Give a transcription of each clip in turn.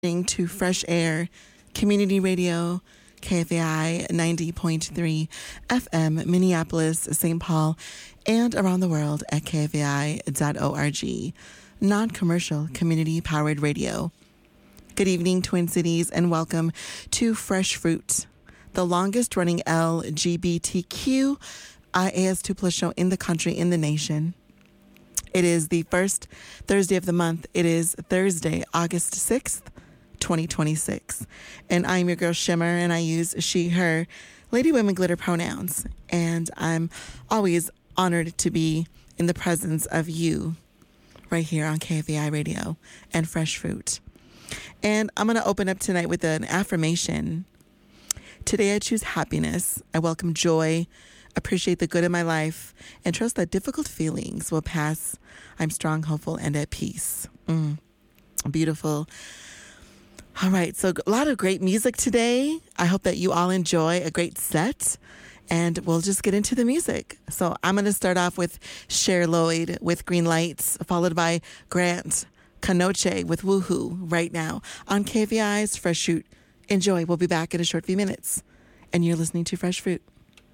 To Fresh Air Community Radio, KFAI 90.3 FM, Minneapolis, St. Paul, and around the world at KFAI.org. Non-commercial, community-powered radio. Good evening, Twin Cities, and welcome to Fresh Fruit, the longest-running LGBTQ IAS2+ show in the country, in the nation. It is the first Thursday of the month. It is Thursday, August 6th, 2026. And I'm your girl Shimmer, and I use she, her, lady, women, glitter pronouns. And I'm always honored to be in the presence of you right here on KFAI Radio and Fresh Fruit. And I'm going to open up tonight with an affirmation. Today I choose happiness. I welcome joy, appreciate the good in my life, and trust that difficult feelings will pass. I'm strong, hopeful, and at peace. Beautiful. All right, so a lot of great music today. I hope that you all enjoy a great set, and we'll just get into the music. So I'm going to start off with Cher Lloyd with Green Lights, followed by Grant Canoche with Woohoo right now on KFAI's Fresh Fruit. Enjoy. We'll be back in a short few minutes, and you're listening to Fresh Fruit.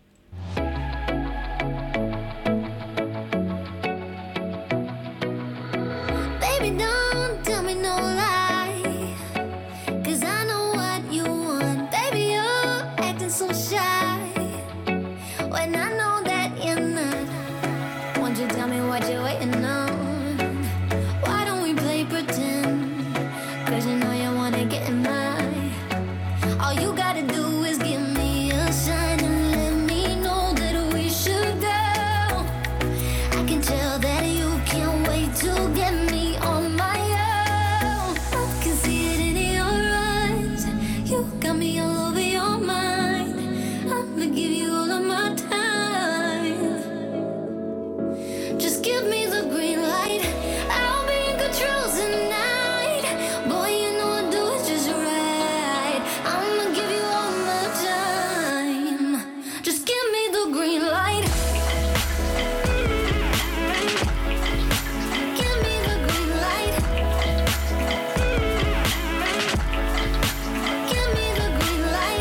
Baby, don't tell me no lie. So shy when I know that you're not. Won't you tell me what you're waiting on? Why don't we play pretend? Cause you know you wanna get in mine. All you gotta do is give me a sign and let me know that we should go. I can tell that you can't wait to get me on my own. I can see it in your eyes. You got me all over your mind. I'ma give you all of my time. Just give me the green light. I'll be in control tonight. Boy, you know I'll do it just right. I'ma give you all my time. Just give me the green light. Give me the green light. Give me the green light.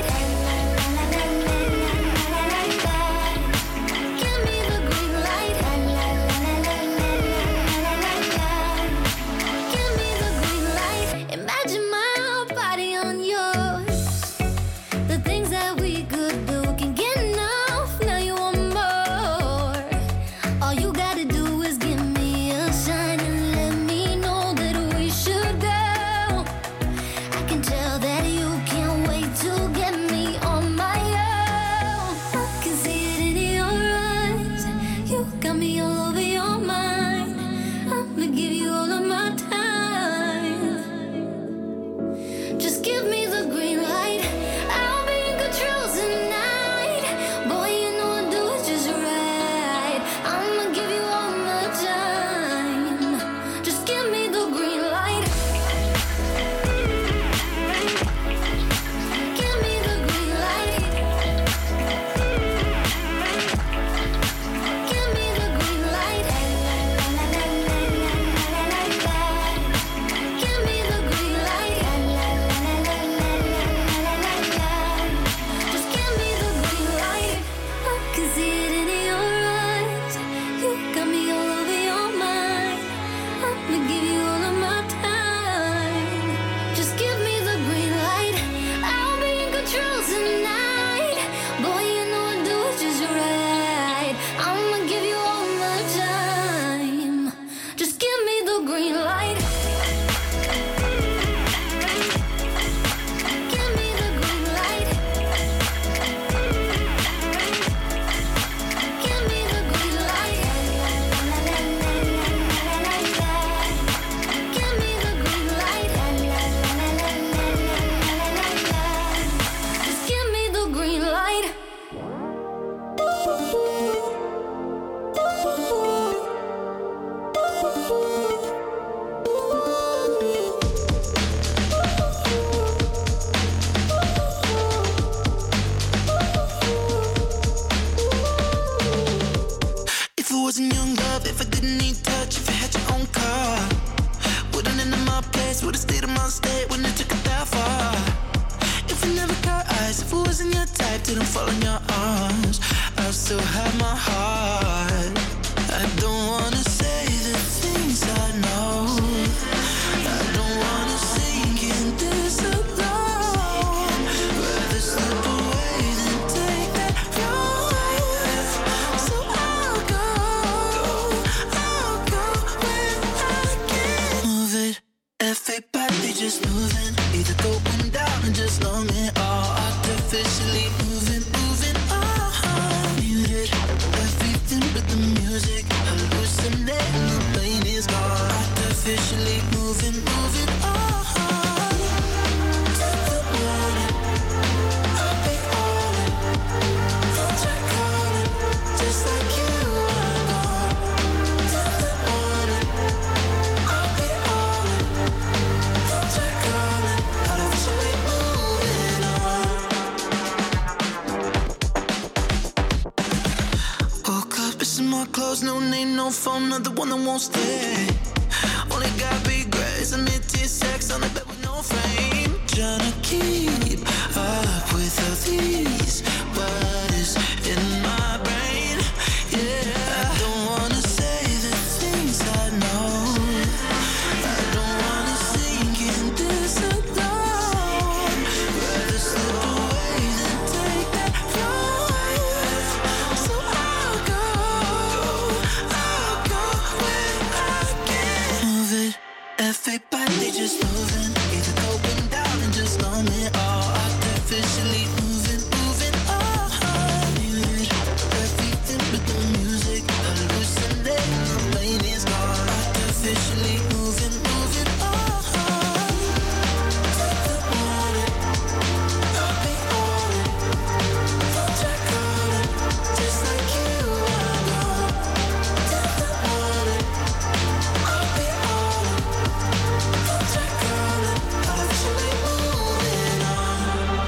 wasn't young love, if I didn't need touch, if you had your own car, wouldn't end in my place, would've stayed in my state when it took a didn't fall in your arms, I still have my heart. I don't wanna say the things I know. I don't wanna sink in this alone. Rather slip away than take that road. So I'll go when I can. Move it, everybody just moving. Either going down and just long it all. Artificially moving, muted. Everything but the music, hallucinating, the pain is gone. Artificially moving, to the morning. I'll be on it. Don't try calling, just like you are gone. To the morning. I'll be on it. Don't try calling, artificially moving on. Woke up, missing my clothes, no name, no phone, not the one that won't stay. Only got big grays and mid-tier sex on the bed with no frame. Tryna keep up with all these bodies in my brain. Yeah, I don't wanna say the things I know. I don't wanna sink in this alone. Rather slip away than take that road. So I'll go when I can. Move it, everybody just moving. Either going down and just long it all. Artificially moving, muted. Everything but the music, hallucinating, the pain is gone. Artificially moving on. To the morning, I'll be on it. Don't try calling, just like you are gone. To the morning, I'll be on it. Don't try calling, artificially moving on.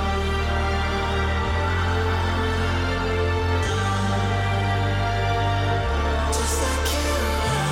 Just like you are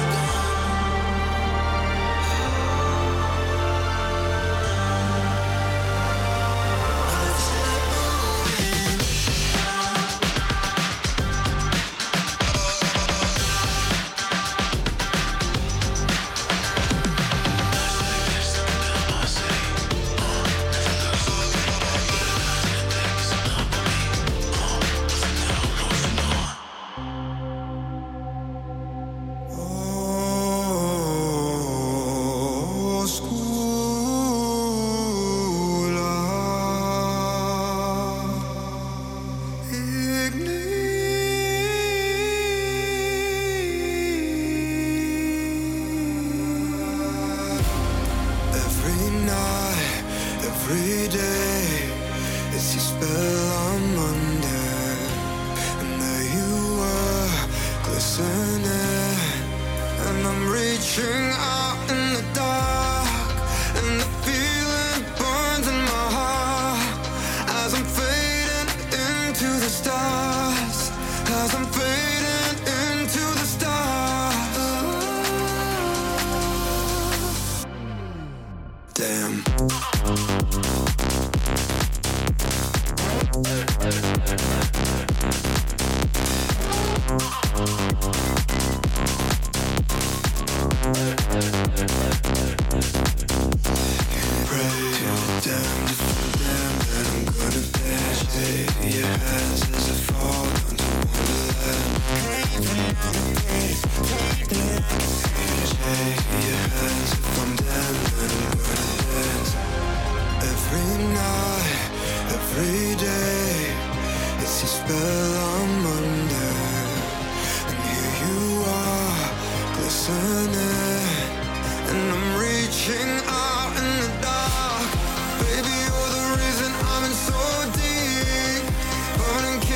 every night, every day, it's your spell I'm under. And there you were, glistening. And I'm reaching out in the dark. And the feeling burns in my heart. As I'm fading into the stars. As I'm fading into the stars. Damn. Pray to the damned if I'm damned that I'm gonna dash. Take your hands as I fall into wonderland. Take your hands if I'm damned that I'm gonna dance. Every night, every day, it's your spell I'm under. And here you are, glistening. And I'm reaching out in the dark. Baby, you're the reason I'm in so deep. Burning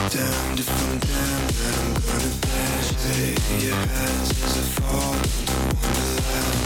damned if I'm damned that I'm gonna dance. Lay your hands as I fall into wonderland.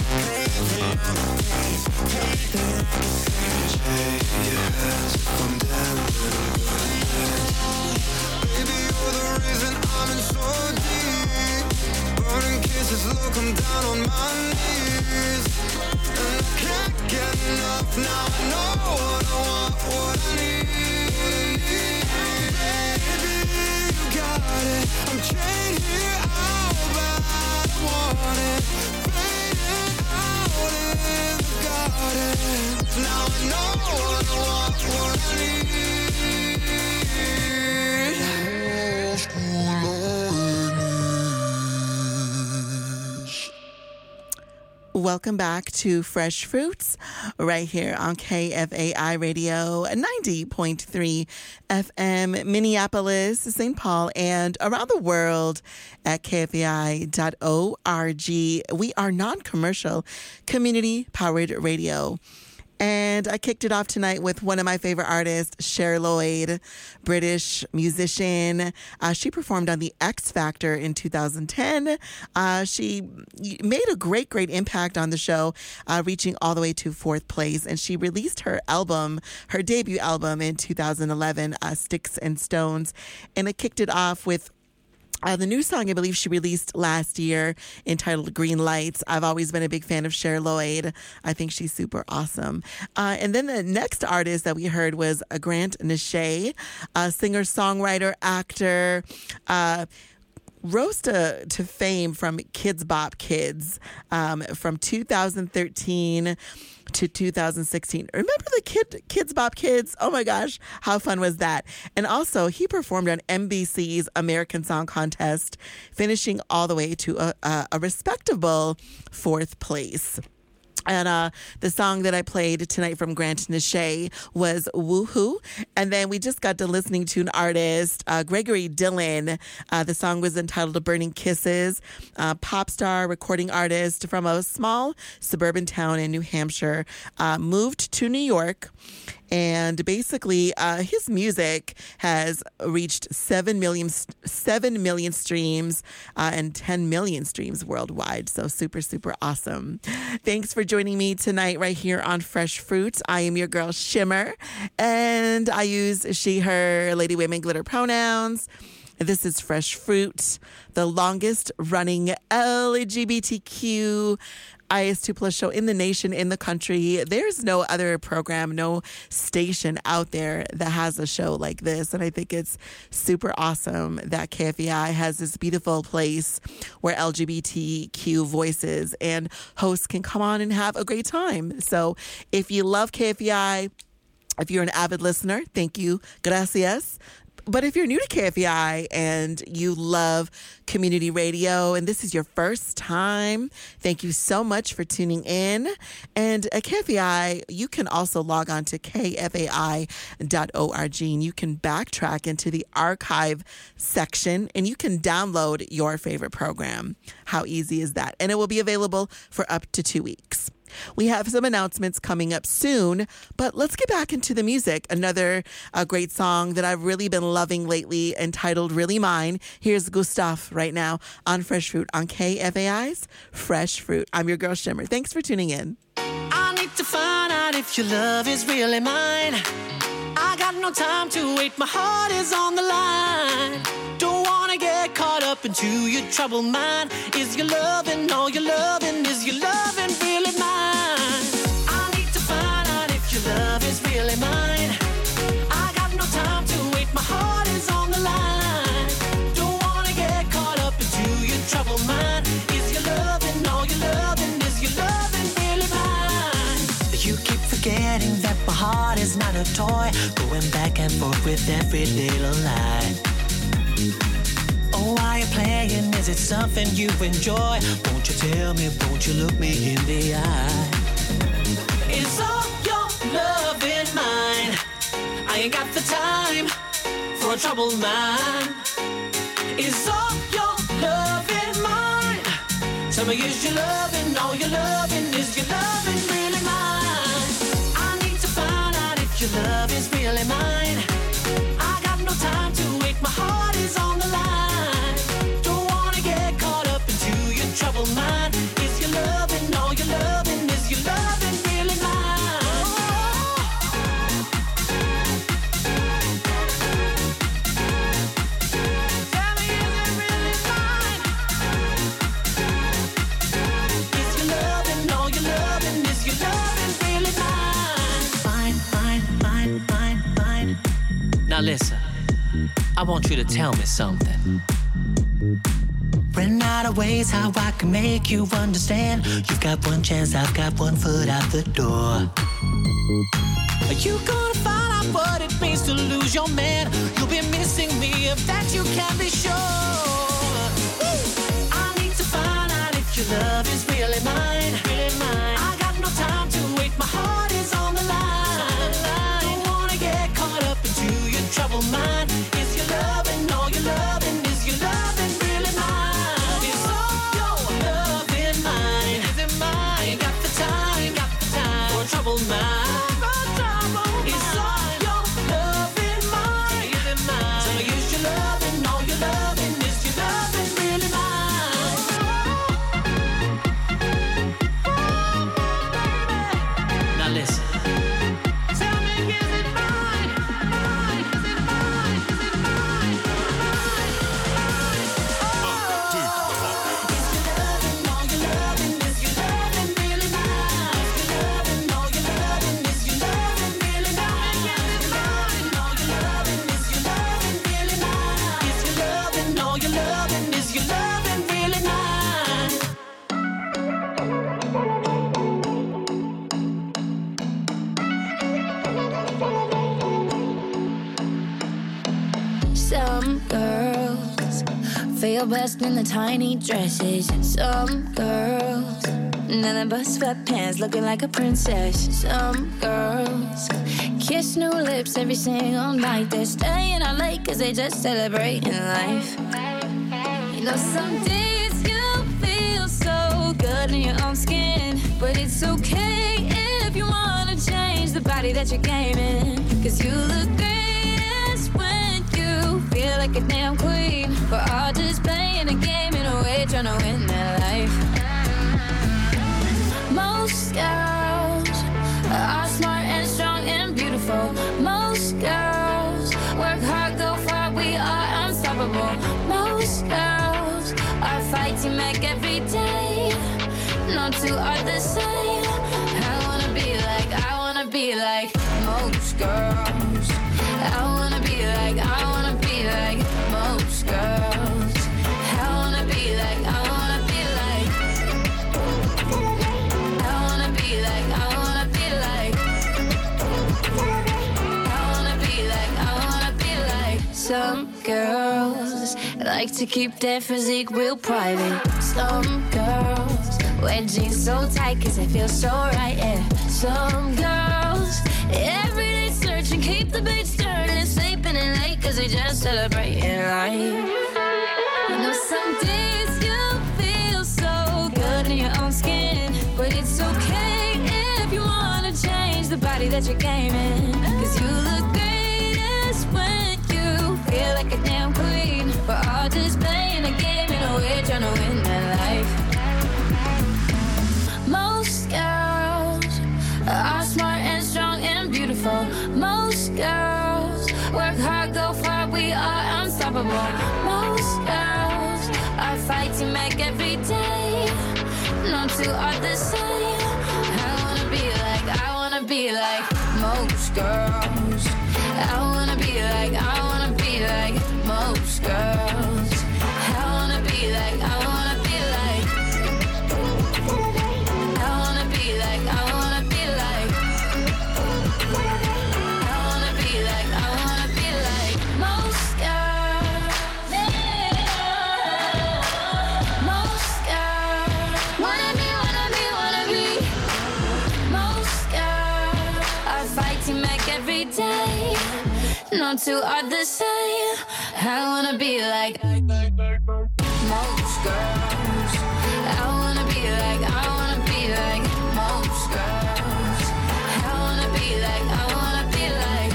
Lay your hands if I'm damned that I'm gonna dance. Baby, you're the reason I'm in so deep. Burning kisses, look, I'm down on my knees. And I can't get enough, now I know what I want, what I need. Baby, you got it, I'm chained here out, but I want it. Fading out in the garden. Now I know what I want, what I need. Welcome back to Fresh Fruits right here on KFAI Radio 90.3 FM, Minneapolis, St. Paul, and around the world at KFAI.org. We are non-commercial, community-powered radio. And I kicked it off tonight with one of my favorite artists, Cher Lloyd, British musician. She performed on The X Factor in 2010. She made a great impact on the show, reaching all the way to 4th place. And she released her debut album in 2011, Sticks and Stones. And it kicked it off with the new song I believe she released last year entitled Green Lights. I've always been a big fan of Cher Lloyd. I think she's super awesome. And then the next artist that we heard was Grant Niché, a singer, songwriter, actor, rose to fame from Kidz Bop Kids from 2013 to 2016. Remember the Kidz Bop Kids? Oh my gosh, how fun was that? And also, he performed on NBC's American Song Contest, finishing all the way to a respectable 4th place. And the song that I played tonight from Grant Niché was Woohoo. And then we just got to listening to an artist, Gregory Dillon. The song was entitled Burning Kisses. Pop star, recording artist from a small suburban town in New Hampshire. Moved to New York. And basically, his music has reached 7 million streams and 10 million streams worldwide. So super, super awesome. Thanks for joining me tonight right here on Fresh Fruits. I am your girl, Shimmer, and I use she, her, lady, women, glitter pronouns. This is Fresh Fruit, the longest running LGBTQ IS2+ show in the nation, in the country. There's no other program, no station out there that has a show like this. And I think it's super awesome that KFAI has this beautiful place where LGBTQ voices and hosts can come on and have a great time. So if you love KFAI, if you're an avid listener, thank you. Gracias. But if you're new to KFAI and you love community radio and this is your first time, thank you so much for tuning in. And at KFAI, you can also log on to kfai.org and you can backtrack into the archive section and you can download your favorite program. How easy is that? And it will be available for up to 2 weeks. We have some announcements coming up soon, but let's get back into the music. Another great song that I've really been loving lately, entitled Really Mine. Here's Gustav right now on Fresh Fruit on KFAI's Fresh Fruit. I'm your girl, Shimmer. Thanks for tuning in. I need to find out if your love is really mine. I got no time to wait, my heart is on the line. Don't wanna get caught up into your troubled mind. Is your loving all your loving? Is your loving really mine? I need to find out if your love is really mine. I got no time to wait, my heart is on the line. Don't wanna get caught up into your troubled mind. Is your loving all your loving? Is your loving really mine? You keep forgetting that my heart is not a toy, going back and forth with every little lie. Oh, why you playing? Is it something you enjoy? Won't you tell me, won't you look me in the eye? Is all your love in mine? I ain't got the time for a troubled mind. Is all your love in mine? Tell me, is your loving all your loving? Is your loving really mine? I need to find out if your love is really mine. I got no time to wait, my heart Now listen, I want you to tell me something. Ran out of ways how I can make you understand. You've got one chance, I've got one foot out the door. Are you gonna find out what it means to lose your man? You'll be missing me, of that you can be sure. I need to find out if your love is really mine, really mine. I got no time to wait, my heart is on the line. Don't wanna get caught up into your troubled mind. Is your loving all your loving? Is your loving really mine? Is all your loving mine? Is it mine? Ain't got the time for a troubled mind. Feel best in the tiny dresses. Some girls, nothing but sweatpants, looking like a princess. Some girls kiss new lips every single night. They're staying out late cause they just celebrating life. You know some days you feel so good in your own skin, but it's okay if you wanna change the body that you're gaming. Cause you look greatest when you feel like a damn queen. We're all just playing a game in a way, trying to win that life. Most girls are smart and strong and beautiful. Most girls work hard, go far, we are unstoppable. Most girls are fighting back every day. No two are the same. I wanna be like most girls. I wanna be like most girls. I wanna be like some girls like to keep their physique real private. Some girls wear jeans so tight cause they feel so right, yeah. Some girls every day searching, keep the beats turning, sleeping in late cause they just celebrating life. You know some days you feel so good in your own skin, but it's okay if you wanna change the body that you're gaming. Cause you look greatest when you feel like a damn queen. We're all just playing a game in a way, trying to win that life. Most girls are smart and strong and beautiful. Most girls work hard, go far, we are unstoppable. Most girls are fighting back every day. No two are the same. I wanna be like most girls. I wanna be like most girls. I wanna be like most girls. Most girls. Wanna be most girls are fighting back every day. No two are the same. I wanna be like most girls. I wanna be like most girls. I wanna be like I wanna be like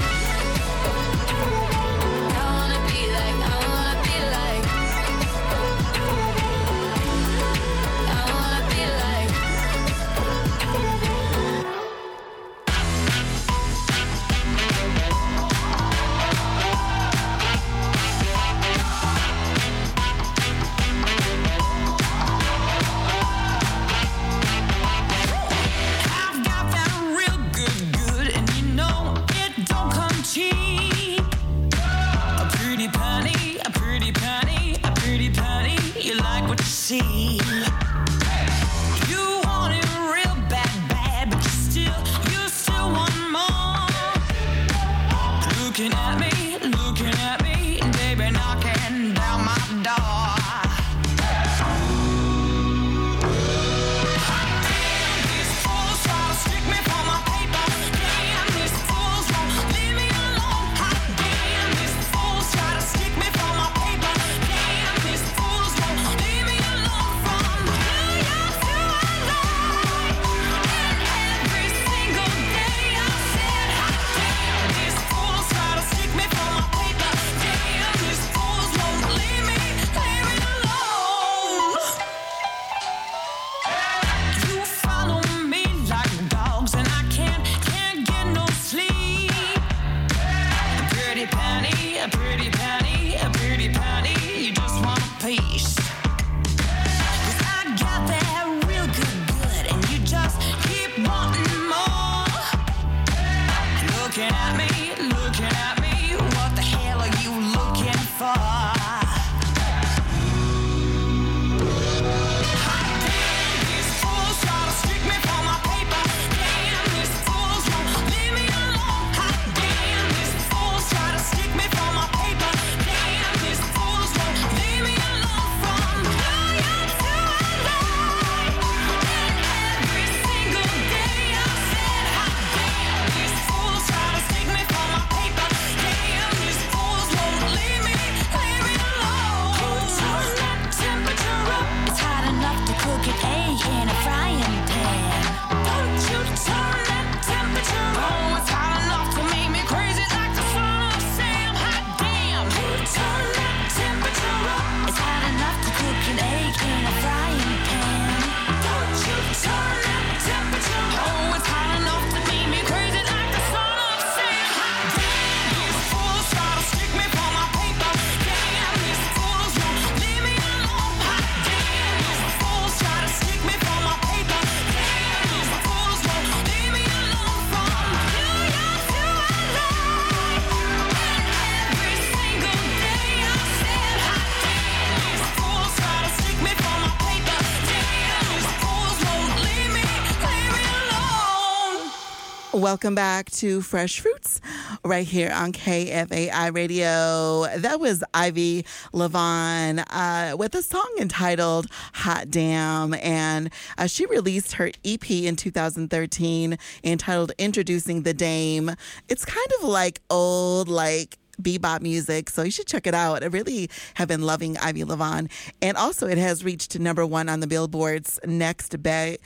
Welcome back to Fresh Fruits right here on KFAI Radio. That was Ivy Levon with a song entitled Hot Damn. And she released her EP in 2013 entitled Introducing the Dame. It's kind of like old, like bebop music, so you should check it out. I really have been loving Ivy Levon. And also it has reached number one on the Billboard's next big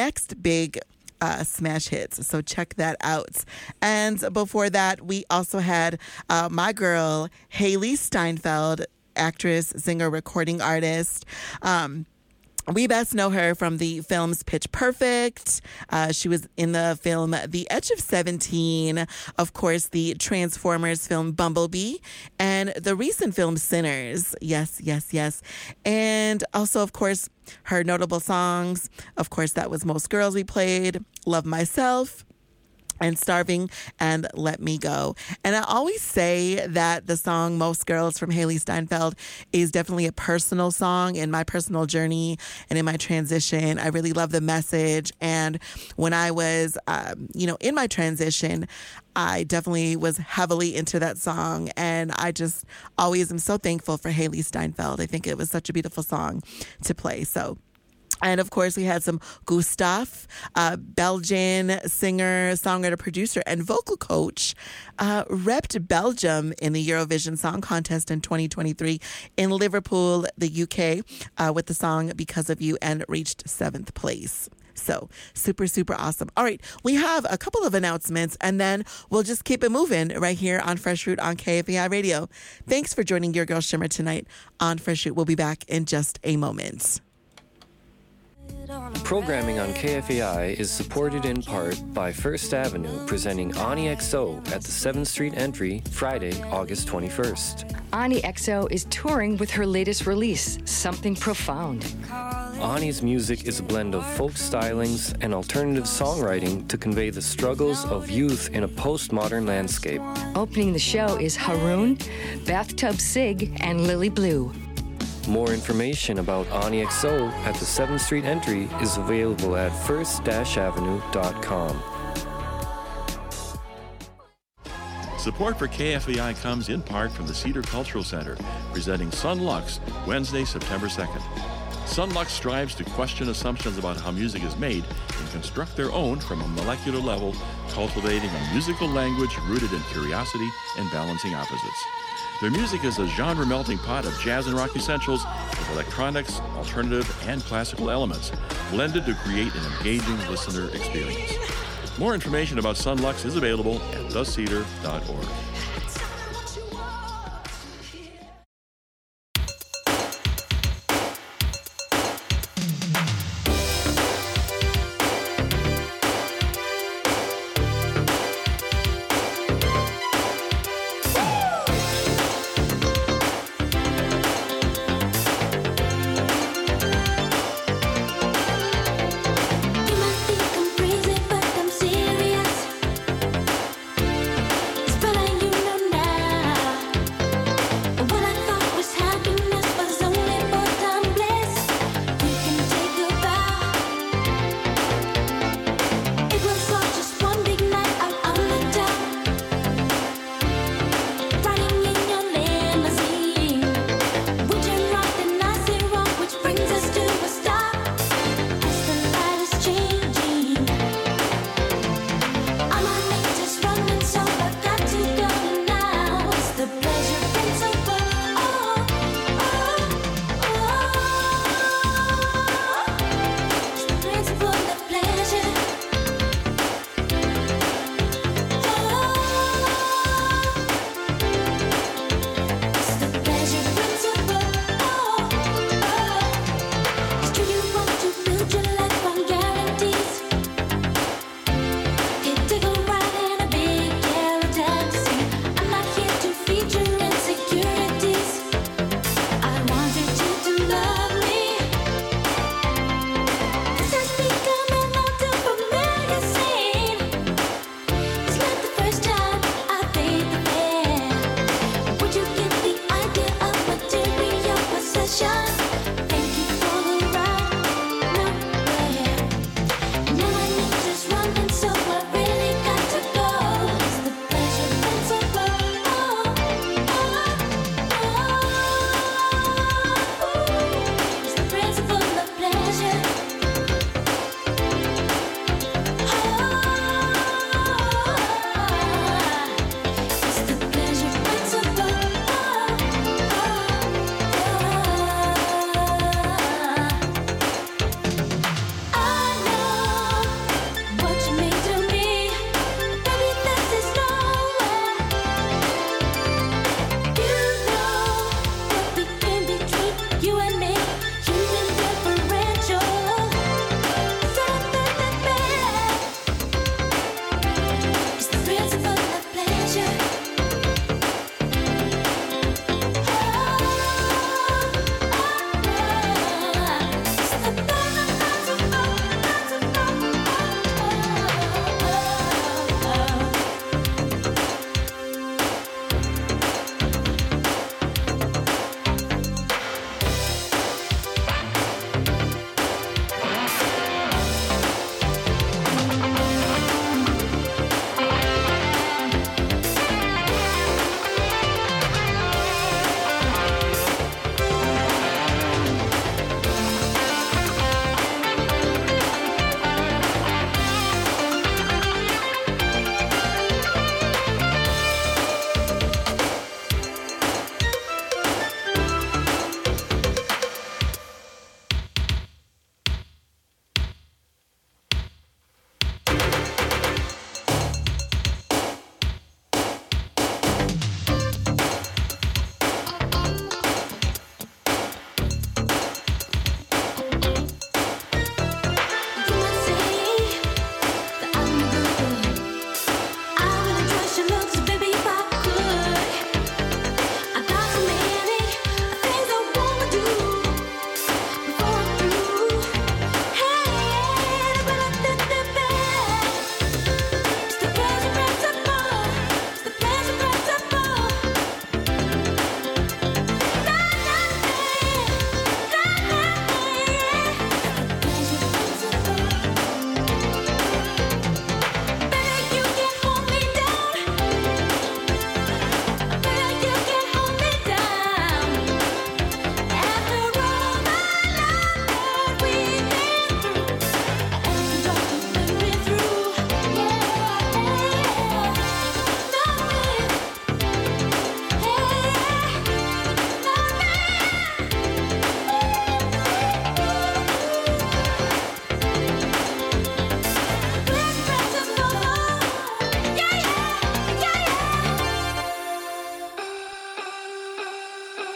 smash hits. So check that out. And before that, we also had my girl, Hailee Steinfeld, actress, singer, recording artist. We best know her from the films Pitch Perfect. She was in the film The Edge of 17, of course, the Transformers film Bumblebee, and the recent film Sinners. Yes, yes, yes. And also, of course, her notable songs. Of course, that was Most Girls We Played, Love Myself, and Starving, and Let Me Go. And I always say that the song Most Girls from Hailee Steinfeld is definitely a personal song in my personal journey and in my transition. I really love the message. And when I was, in my transition, I definitely was heavily into that song. And I just always am so thankful for Hailee Steinfeld. I think it was such a beautiful song to play. And of course, we had some Gustav, Belgian singer, songwriter, producer, and vocal coach, repped Belgium in the Eurovision Song Contest in 2023 in Liverpool, the UK, with the song Because of You, and reached 7th place. So super, super awesome. All right, we have a couple of announcements, and then we'll just keep it moving right here on Fresh Fruit on KFAI Radio. Thanks for joining your girl Shimmer tonight on Fresh Fruit. We'll be back in just a moment. Programming on KFAI is supported in part by First Avenue, presenting Ani XO at the 7th Street Entry, Friday, August 21st. Ani XO is touring with her latest release, Something Profound. Ani's music is a blend of folk stylings and alternative songwriting to convey the struggles of youth in a postmodern landscape. Opening the show is Haroon, Bathtub Sig, and Lily Blue. More information about Ani XO at the 7th Street Entry is available at first-avenue.com. Support for KFAI comes in part from the Cedar Cultural Center, presenting Sunlux, Wednesday, September 2nd. Sunlux strives to question assumptions about how music is made and construct their own from a molecular level, cultivating a musical language rooted in curiosity and balancing opposites. Their music is a genre melting pot of jazz and rock essentials with electronics, alternative, and classical elements, blended to create an engaging listener experience. More information about Sunlux is available at thecedar.org. You might think I'm crazy, but I'm serious. It's better you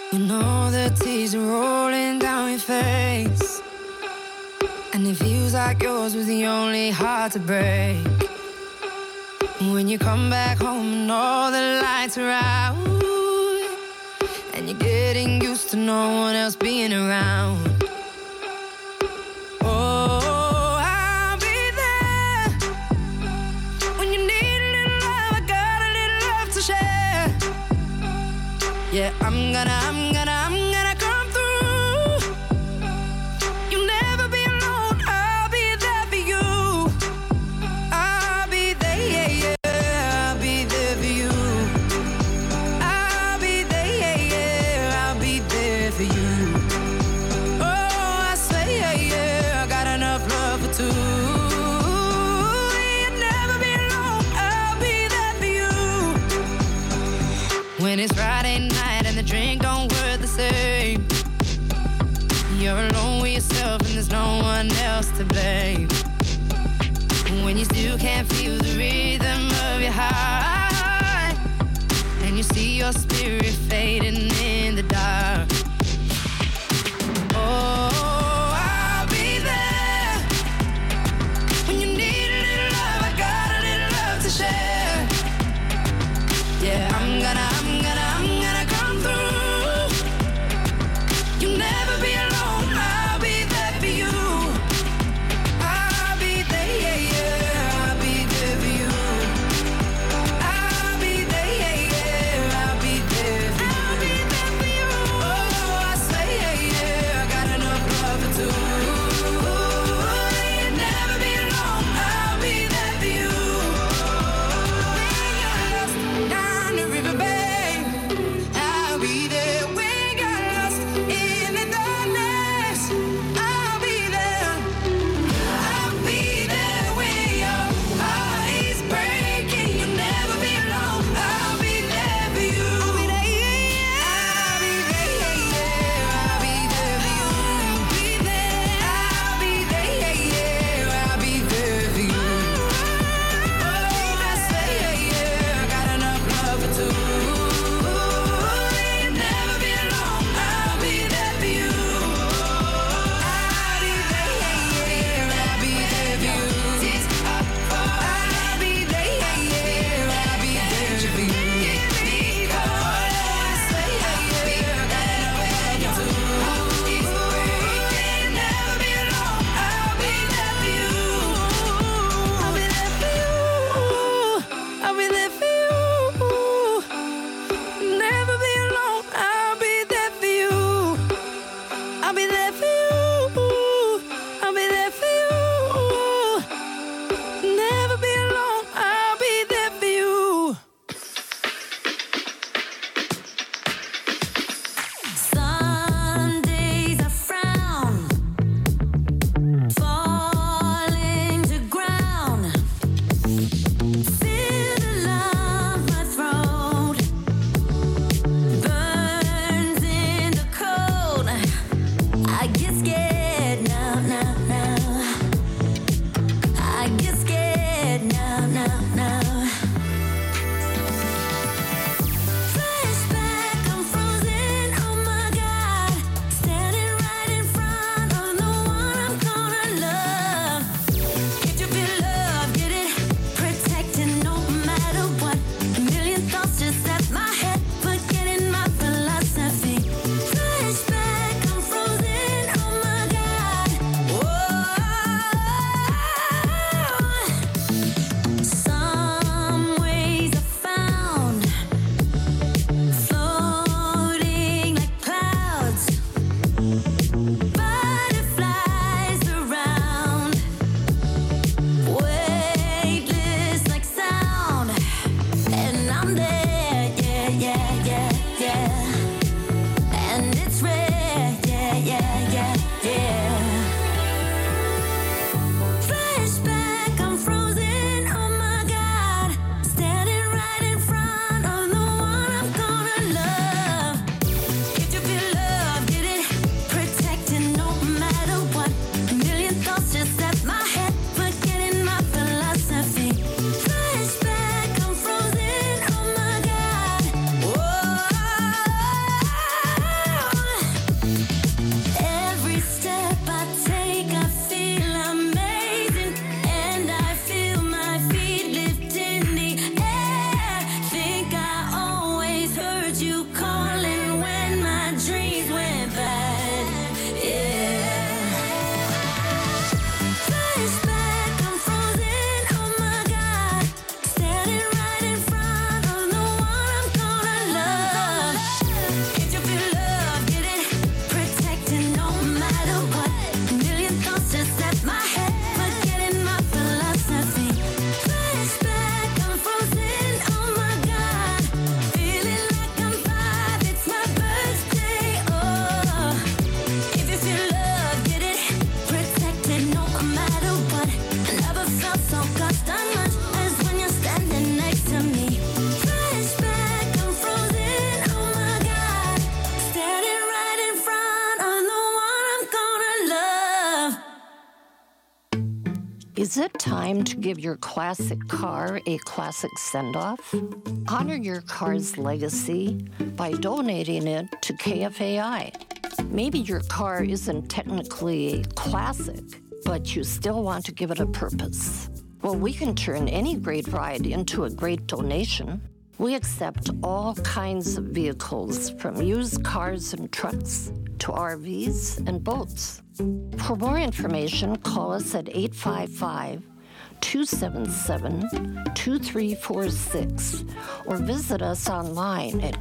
You know the tears are rolling down your face, and it feels like yours was the only heart to break. When you come back home and all the lights are out, and you're getting used to no one else being around. Oh, I'll be there when you need a little love. I got a little love to share. Yeah, I'm gonna come through. You'll never be alone. I'll be there for you. I'll be there, yeah, yeah. I'll be there for you. I'll be there, yeah, yeah. I'll be there for you. Oh, I swear, yeah, yeah. I got enough love for two. You'll never be alone. I'll be there for you. When it's Friday night and the drink don't work the same, you're alone with yourself and there's no one else to blame. When you still can't feel the rhythm of your heart, and you see your spirit fading in the dark. Oh, I'll be there when you need a little love. I got a little love to share. Yeah, I'm gonna come through. You'll never be alone. I'll be there for you. I'll be there, yeah, yeah. I'll be there for you. I'll be there, yeah, yeah. I'll be there for you. Is it time to give your classic car a classic send-off? Honor your car's legacy by donating it to KFAI. Maybe your car isn't technically a classic, but you still want to give it a purpose. Well, we can turn any great ride into a great donation. We accept all kinds of vehicles, from used cars and trucks to RVs and boats. For more information, call us at 855-277-2346 or visit us online at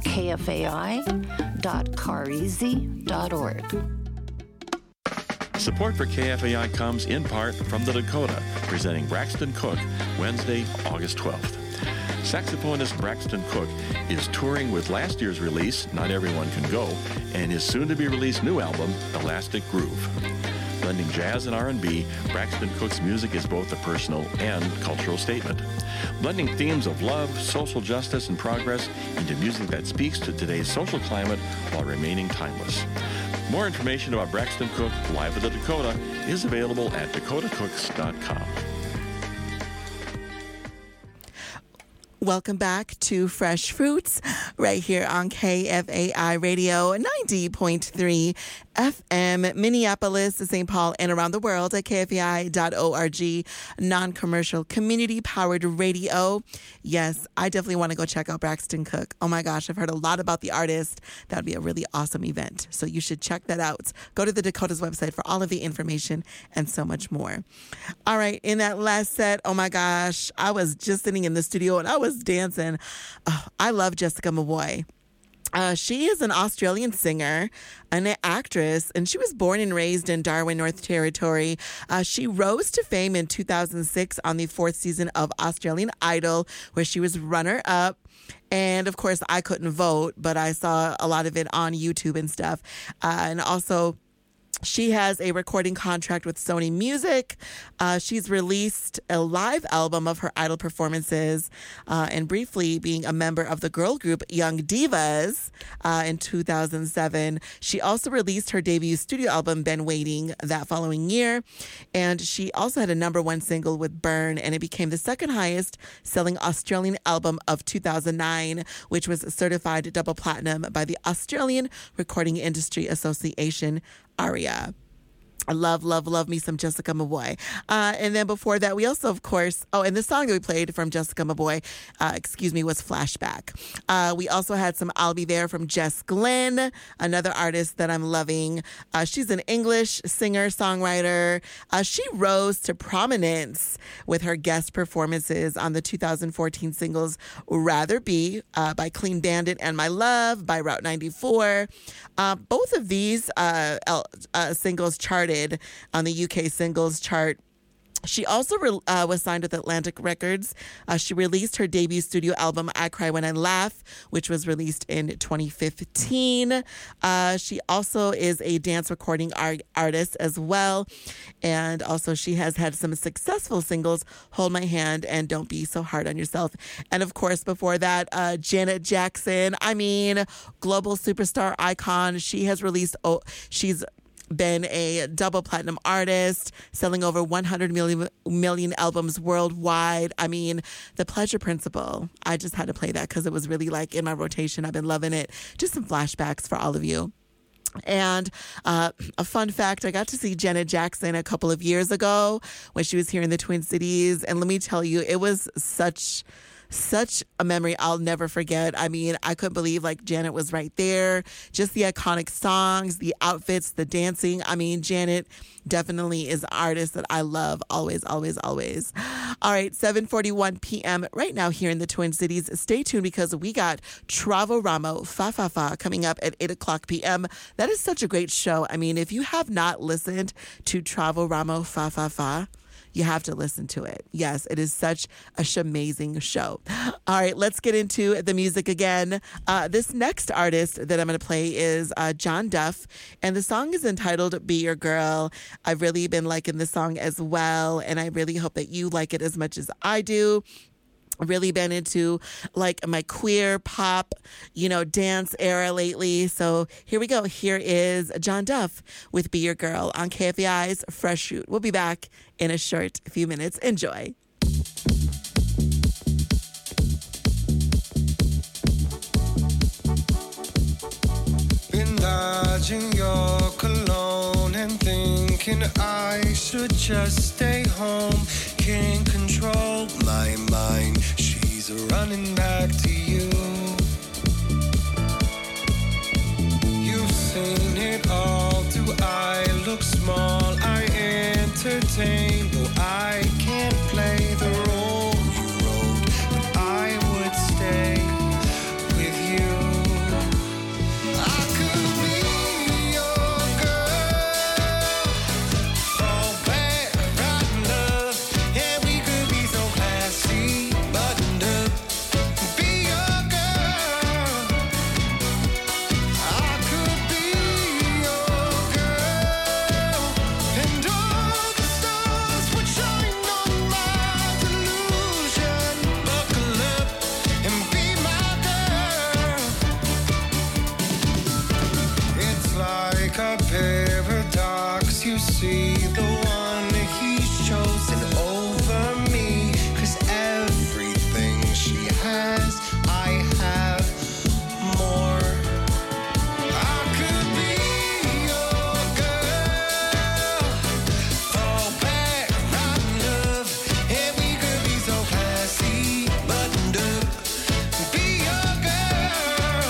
kfai.careasy.org. Support for KFAI comes in part from the Dakota, presenting Braxton Cook Wednesday, August 12th. Saxophonist Braxton Cook is touring with last year's release, Not Everyone Can Go, and his soon-to-be-released new album, Elastic Groove. Blending jazz and R&B, Braxton Cook's music is both a personal and cultural statement. Blending themes of love, social justice, and progress into music that speaks to today's social climate while remaining timeless. More information about Braxton Cook live at the Dakota is available at dakotacooks.com. Welcome back to Fresh Fruits right here on KFAI Radio 90.3 FM, Minneapolis, St. Paul, and around the world at KFAI.org, non-commercial, community-powered radio. Yes, I definitely want to go check out Braxton Cook. Oh my gosh, I've heard a lot about the artist. That would be a really awesome event. So you should check that out. Go to the Dakota's website for all of the information and so much more. All right, in that last set, oh my gosh, I was just sitting in the studio and I was dancing. Oh, I love Jessica Mavoy. She is an Australian singer, an actress, and she was born and raised in Darwin, North Territory. She rose to fame in 2006 on the 4th season of Australian Idol, where she was runner-up. And, of course, I couldn't vote, but I saw a lot of it on YouTube and stuff. And also, she has a recording contract with Sony Music. She's released a live album of her Idol performances and briefly being a member of the girl group Young Divas in 2007. She also released her debut studio album, Been Waiting, that following year. And she also had a #1 single with Burn, and it became the second highest selling Australian album of 2009, which was certified double platinum by the Australian Recording Industry Association, ARIA. I love me some Jessica Mavoy. And then before that, we also, of course, and the song that we played from Jessica Mavoy, was Flashback. We also had some I'll Be There from Jess Glynn, another artist that I'm loving. She's an English singer, songwriter. She rose to prominence with her guest performances on the 2014 singles Rather Be by Clean Bandit and My Love by Route 94. Both of these singles charted on the UK singles chart. She also was signed with Atlantic Records. She released her debut studio album, I Cry When I Laugh, which was released in 2015. She also is a dance recording artist as well. And also she has had some successful singles, Hold My Hand and Don't Be So Hard on Yourself. And of course, before that, Janet Jackson, global superstar icon. She has released, she's been a double platinum artist, selling over 100 million albums worldwide. The Pleasure Principle. I just had to play that because it was really in my rotation. I've been loving it. Just some flashbacks for all of you. And a fun fact, I got to see Janet Jackson a couple of years ago when she was here in the Twin Cities. And let me tell you, it was such a memory I'll never forget. I couldn't believe Janet was right there. Just the iconic songs, the outfits, the dancing. Janet definitely is an artist that I love always, always, always. All right, 7:41 p.m. right now here in the Twin Cities. Stay tuned because we got Travo Ramo Fa Fa Fa coming up at 8 o'clock p.m. That is such a great show. If you have not listened to Travo Ramo Fa Fa Fa, you have to listen to it. Yes, it is such a amazing show. All right, let's get into the music again. This next artist that I'm going to play is John Duff, and the song is entitled Be Your Girl. I've really been liking this song as well, and I really hope that you like it as much as I do. really been into like my queer pop, dance era lately. So here we go. Here is John Duff with Be Your Girl on KFAI's Fresh Shoot. We'll be back in a short few minutes. Enjoy. Been dodging your cologne and thinking I should just stay home. Can't control my mind. She's running back to you. You've seen it all. Do I look small? I entertain. No, I can't play the role you wrote, but I would stay with you. I could be your girl, fall back, rotten love, and we could be so classy, buttoned up. Be your girl. I could be your girl, and all the stars would shine on my delusion. Buckle up and be my girl. It's like a paradox. You see the one he's chosen over me, 'cause everything she has, I have more. I could be your girl, fall back, rotten love, and we could be so classy, buttoned up. Be your girl.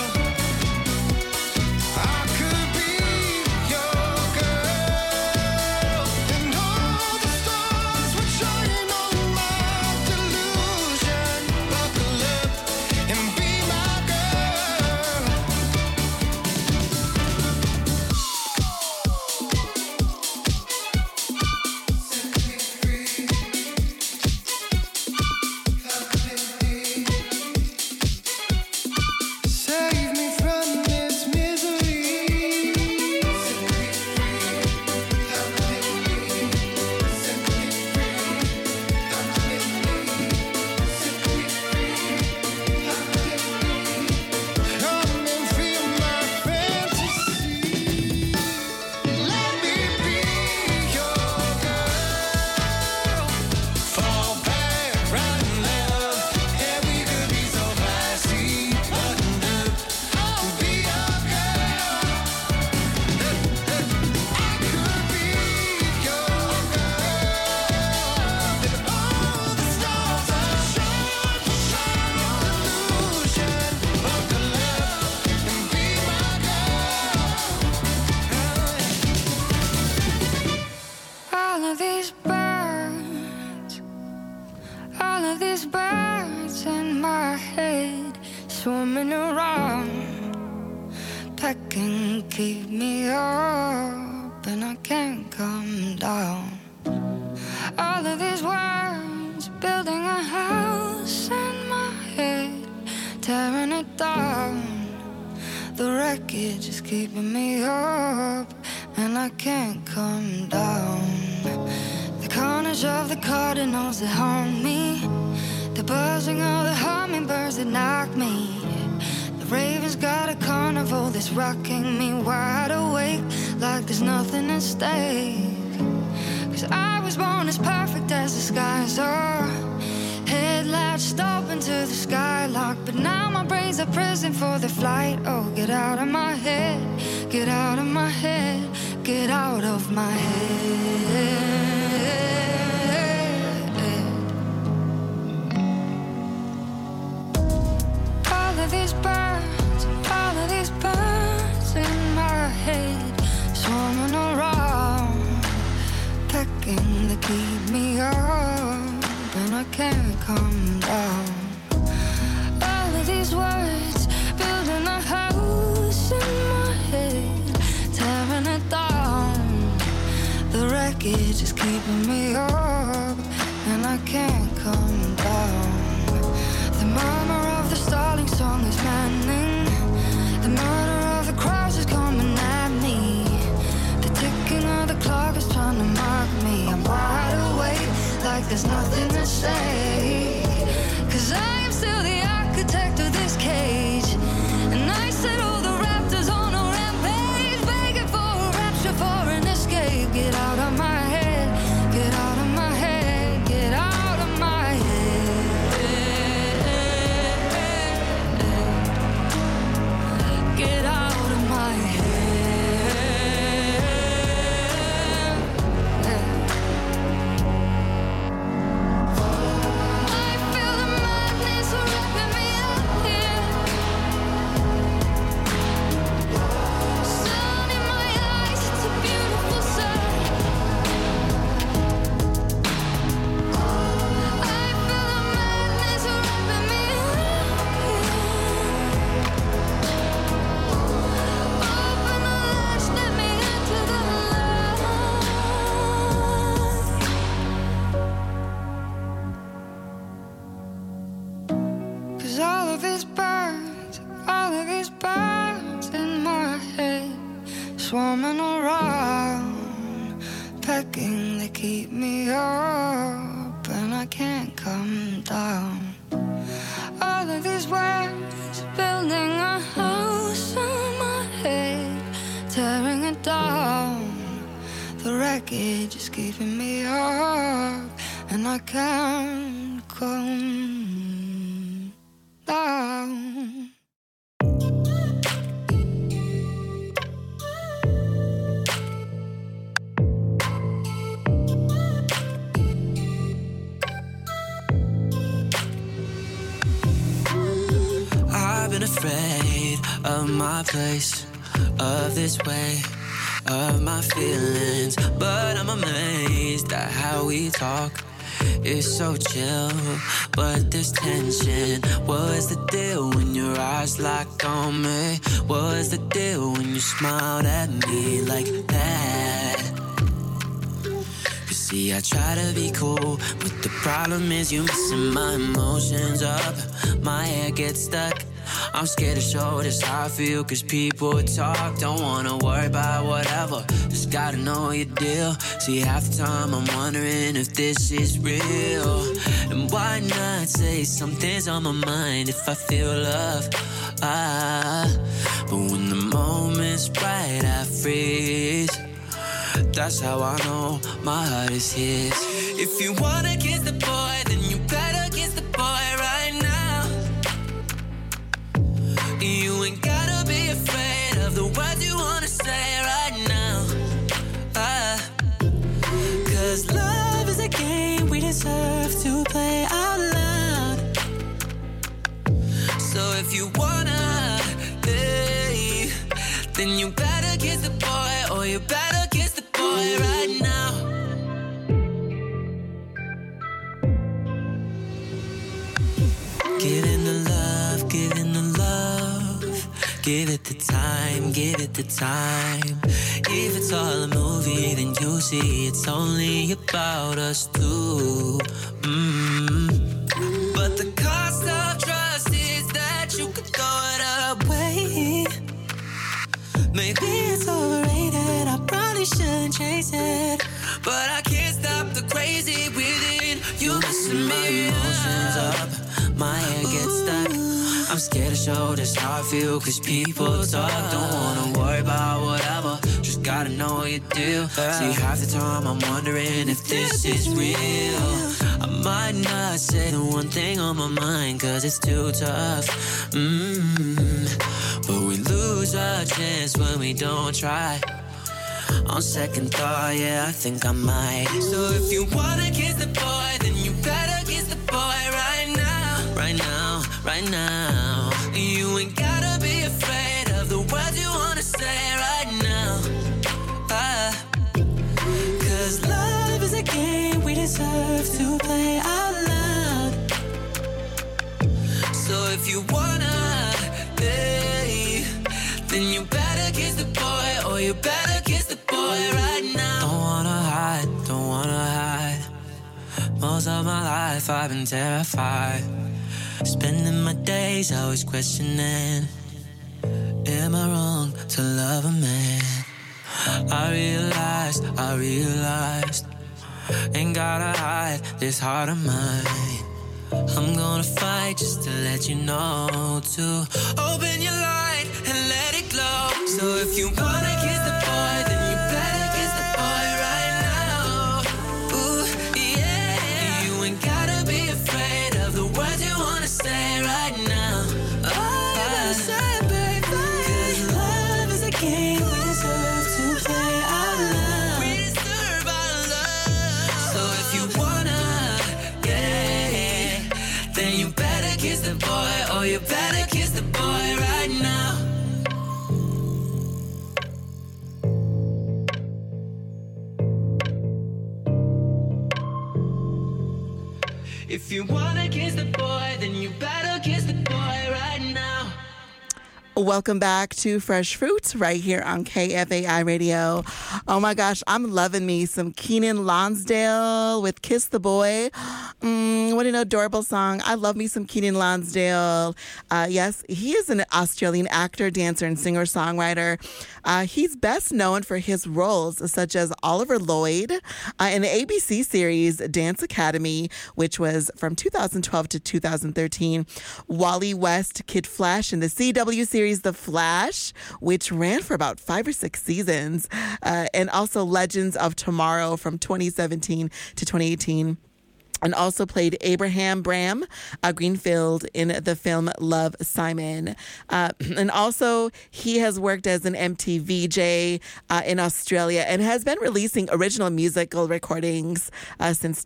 I could be your girl, and all the stars would shine on my delusion. Buckle up and be my girl. Save me from this misery. Come and feel my fantasy. Let me be your girl. Fall back, rotten love, and we could be so classy, buttoned up. Be your girl. I could be your girl, and all the stars are shine on illusion. Buckle up and be my girl. All of these birds in my head, swimming around, pecking, keep me up, and I can't come down. All of these words, building a house in my head, tearing it down. The wreckage is keeping me up, and I can't come down. The carnage of the cardinals that haunt me, the buzzing of the hummingbirds that knock me. The raven's got a carnival that's rocking me wide awake, like there's nothing at stake. 'Cause I was born as perfect as the skies are. Headlights stop into the skylark, but now my brain's a prison for the flight. Oh, get out of my head, get out of my head, get out of my head. All of these birds in my head, swarming around, pecking to keep me up, and I can't come down. All of these words, building a house in my head, tearing it down. The wreckage is keeping me up, and I can't come down. The murmur of the stalling song is maddening. The murder of the crowds is coming at me. The ticking of the clock is trying to mark me. I'm wide awake, like there's nothing to say. 'Cause I keep me up, and I can't come down. All of these words building a house in my head, tearing it down. The wreckage is keeping me up, and I can't come down. I've been afraid of my place, of this way, of my feelings, but I'm amazed at how we talk. It's so chill, but there's tension. What's the deal when your eyes locked on me? What's the deal when you smiled at me like that? You see, I try to be cool, but the problem is you messing my emotions up. My head gets stuck. I'm scared to show just how I feel, cause people talk. Don't wanna worry about whatever, just gotta know your deal. See, half the time I'm wondering if this is real. And why not say something's on my mind if I feel love? But when the moment's right, I freeze. That's how I know my heart is his. If you wanna kiss the boy, then you better kiss the boy right now. You ain't gotta be afraid of the words you wanna say right now. Cause love is a game we deserve to play out loud. So if you wanna, hey, then you better kiss the boy, or you better kiss the boy right now. Giving the love, giving the love. Give it the time, give it the time. If it's all a movie, then you'll see it's only about us two. But the cost of trust is that you could throw it away. Maybe it's overrated, I probably shouldn't chase it, but I can't stop the crazy within. You messing my emotions up, my head gets stuck. I'm scared to show just how I feel, cause people talk. Don't wanna worry about whatever, just gotta know your deal. See, half the time I'm wondering if this is real. I might not say the one thing on my mind, cause it's too tough. But we lose our chance when we don't try. On second thought, yeah, I think I might. So if you wanna kiss the boy, then you better kiss the boy right now. Right now, right now. You ain't gotta be afraid of the words you wanna say right now. Cause love is a game we deserve to play out loud. So if you wanna, hey, then you better kiss the boy, or you better kiss the boy right now. Don't wanna hide, don't wanna hide. Most of my life I've been terrified, spending my days always questioning, am I wrong to love a man? I realized, ain't gotta hide this heart of mine. I'm gonna fight just to let you know, to open your light and let it glow. So if you wanna kiss the boy, then you better kiss the boy right now. Ooh, yeah. You ain't gotta be afraid of the words you wanna say right now. Oh, you better say it, baby. Cause love is a game we deserve to play out loud. We deserve our love. So if you wanna, yeah, then you better kiss the boy, or you better kiss the boy right now. If you wanna kiss the boy, then you better kiss the boy right now. Welcome back to Fresh Fruits right here on KFAI Radio. Oh my gosh, I'm loving me some Keenan Lonsdale with Kiss the Boy. What an adorable song. I love me some Keenan Lonsdale. Yes, he is an Australian actor, dancer, and singer-songwriter. He's best known for his roles such as Oliver Lloyd in the ABC series Dance Academy, which was from 2012 to 2013. Wally West, Kid Flash in the CW series The Flash, which ran for about 5 or 6 seasons, and also Legends of Tomorrow from 2017 to 2018. And also played Abraham Bram Greenfield in the film Love, Simon. And also he has worked as an MTVJ in Australia and has been releasing original musical recordings since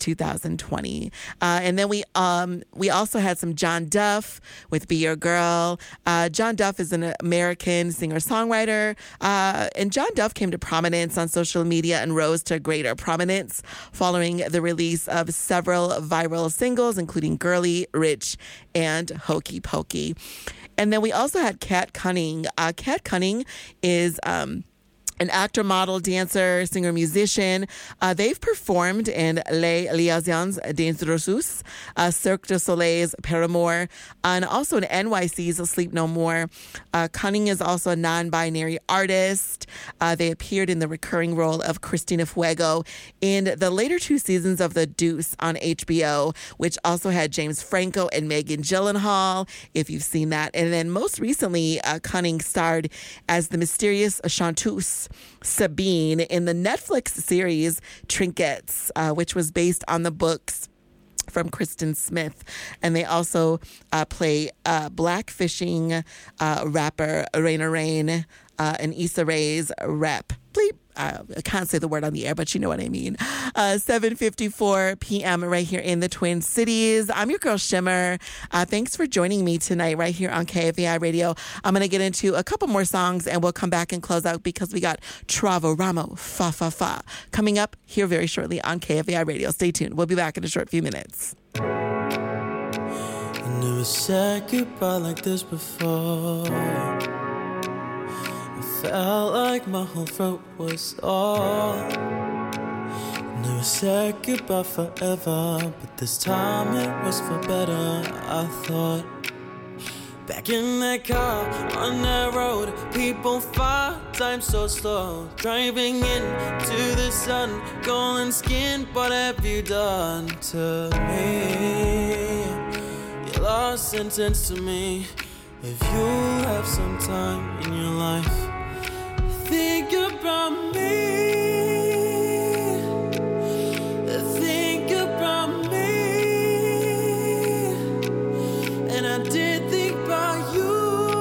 2020. And then we also had some John Duff with Be Your Girl. John Duff is an American singer-songwriter. And John Duff came to prominence on social media and rose to greater prominence following the release of several viral singles, including Girly, Rich, and Hokey Pokey. And then we also had Kat Cunning. Kat Cunning is an actor, model, dancer, singer, musician. They've performed in Les Liaisons Dangereuses, Cirque du Soleil's Paramour, and also in NYC's Sleep No More. Cunning is also a non-binary artist. They appeared in the recurring role of Christina Fuego in the later 2 seasons of The Deuce on HBO, which also had James Franco and Megan Gyllenhaal, if you've seen that. And then most recently, Cunning starred as the mysterious chanteuse Sabine in the Netflix series Trinkets, which was based on the books from Kristen Smith. And they also play black fishing rapper Raina Rain and Issa Rae's rep. Bleep. I can't say the word on the air, but you know what I mean. 7:54 p.m. right here in the Twin Cities. I'm your girl Shimmer. Thanks for joining me tonight right here on KFAI Radio. I'm going to get into a couple more songs and we'll come back and close out because we got Travo Ramo, Fa Fa Fa, coming up here very shortly on KFAI Radio. Stay tuned. We'll be back in a short few minutes. I never said goodbye like this before. Felt like my whole throat was sore. Never said goodbye forever, but this time it was for better, I thought. Back in that car, on that road, people 5 times so slow. Driving into the sun, golden skin, what have you done to me? You lost sentence to me. If you have some time in your life, think about me. Think about me. And I did think about you.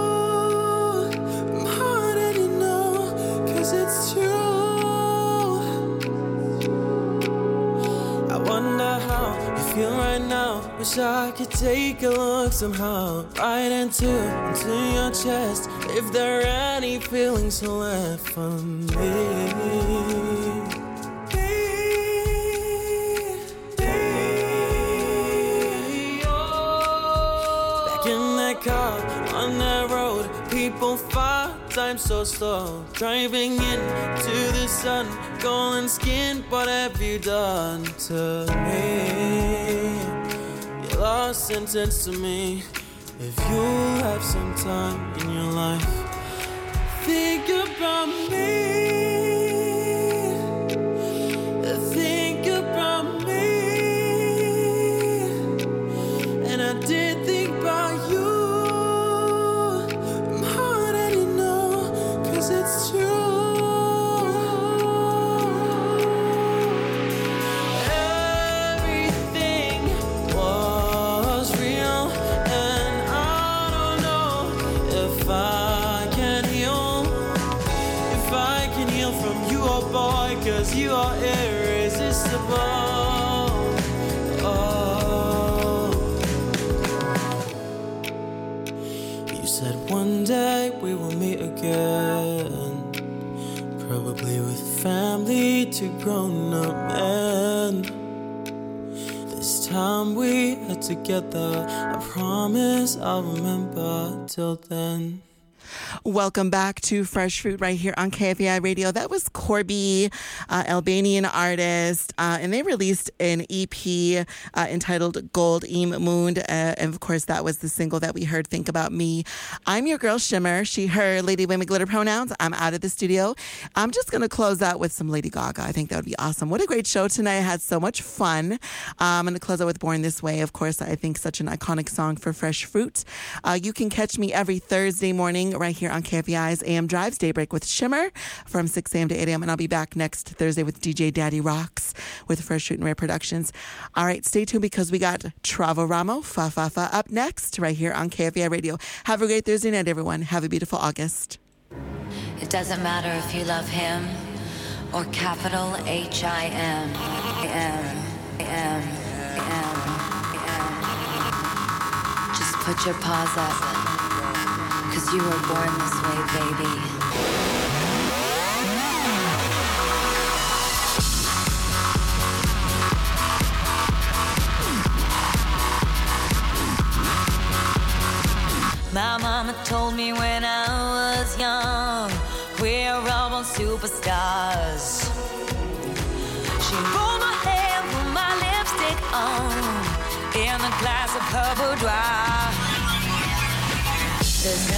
I'm harder to know, 'cause it's true. I wonder how you feel right now. Wish I could take a look somehow, right into your chest. If there are any feelings left for me. Back in that car, on that road, people 5 times so slow. Driving into the sun, golden skin, what have you done to me? You lost sentence to me. If you have some time in your life, think about me. Think about me. And I did think about you. I'm harder to know, 'cause it's true. Cause you are irresistible. Oh. You said one day we will meet again, probably with family to grown-up men. This time we are together, I promise I'll remember till then. Welcome back to Fresh Fruit right here on KFAI Radio. That was Corby, Albanian artist, and they released an EP entitled Gold Im Mund, and of course that was the single that we heard, Think About Me. I'm your girl Shimmer, she, her, Lady Women Glitter pronouns. I'm out of the studio. I'm just going to close out with some Lady Gaga. I think that would be awesome. What a great show tonight. I had so much fun. I'm going to close out with Born This Way. Of course, I think such an iconic song for Fresh Fruit. You can catch me every Thursday morning right here on KFEI's AM Drives Daybreak with Shimmer from 6 a.m. to 8 a.m. And I'll be back next Thursday with DJ Daddy Rocks with Fresh Fruit and Rare Productions. All right, stay tuned because we got Travo Ramo, Fa Fa Fa, up next right here on KFEI Radio. Have a great Thursday night, everyone. Have a beautiful August. It doesn't matter if you love him or capital H-I-M. Just put your paws up. 'Cause you were born this way, baby. My mama told me when I was young, we're all born superstars. She rolled my hair, put my lipstick on, in a glass of her boudoir. There's